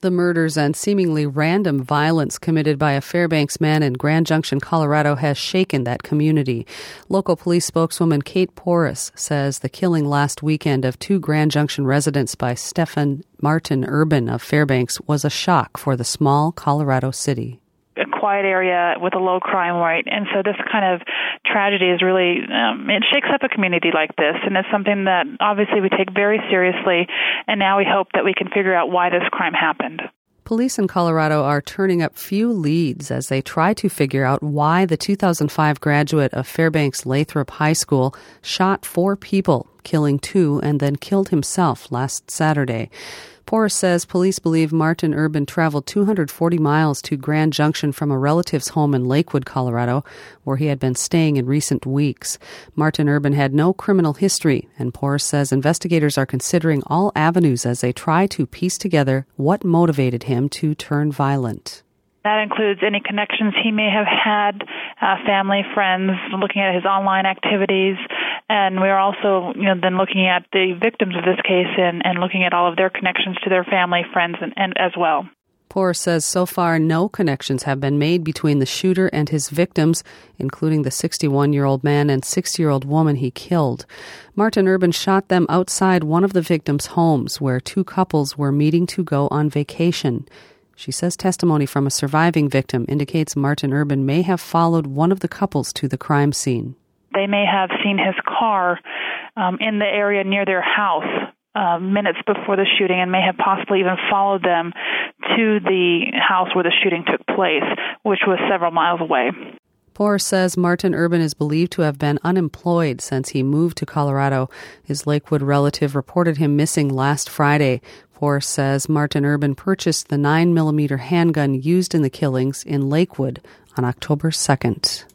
The murders and seemingly random violence committed by a Fairbanks man in Grand Junction, Colorado, has shaken that community. Local police spokeswoman Kate Porras says the killing last weekend of 2 Grand Junction residents by Stephen Martin Urban of Fairbanks was a shock for the small Colorado city. A quiet area with a low crime rate, and so this kind of tragedy is really, it shakes up a community like this, and it's something that obviously we take very seriously, and now we hope that we can figure out why this crime happened. Police in Colorado are turning up few leads as they try to figure out why the 2005 graduate of Fairbanks Lathrop High School shot 4 people, killing 2 and then killed himself last Saturday. Porras says police believe Martin Urban traveled 240 miles to Grand Junction from a relative's home in Lakewood, Colorado, where he had been staying in recent weeks. Martin Urban had no criminal history, and Porras says investigators are considering all avenues as they try to piece together what motivated him to turn violent. That includes any connections he may have had, family, friends, looking at his online activities, and we're also, then looking at the victims of this case and looking at all of their connections to their family, friends, and as well. Porras says so far no connections have been made between the shooter and his victims, including the 61-year-old man and 60-year-old woman he killed. Martin Urban shot them outside one of the victims' homes, where 2 couples were meeting to go on vacation. She says testimony from a surviving victim indicates Martin Urban may have followed one of the couples to the crime scene. They may have seen his car in the area near their house minutes before the shooting and may have possibly even followed them to the house where the shooting took place, which was several miles away. Porras says Martin Urban is believed to have been unemployed since he moved to Colorado. His Lakewood relative reported him missing last Friday. Porras says Martin Urban purchased the 9mm handgun used in the killings in Lakewood on October 2nd.